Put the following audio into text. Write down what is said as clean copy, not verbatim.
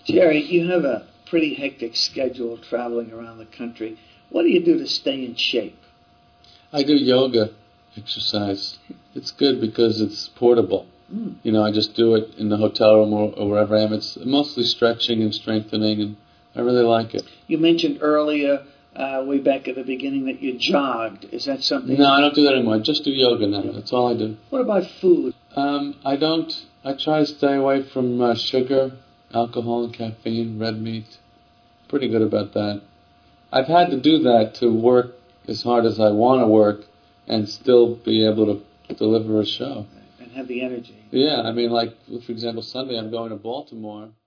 Jerry, you have a pretty hectic schedule traveling around the country. What do you do to stay in shape? I do yoga exercise. It's good because it's portable. You know, I just do it in the hotel room or wherever I am. It's mostly stretching and strengthening, and I really like it. You mentioned earlier, way back at the beginning, that you jogged. Is that something? No, I don't do that anymore. I just do yoga now. That's all I do. What about food? I don't. I try to stay away from sugar, alcohol, and caffeine, red meat. Pretty good about that. I've had to do that to work as hard as I want to work and still be able to deliver a show. And have the energy. Yeah, I mean, like, for example, Sunday I'm going to Baltimore.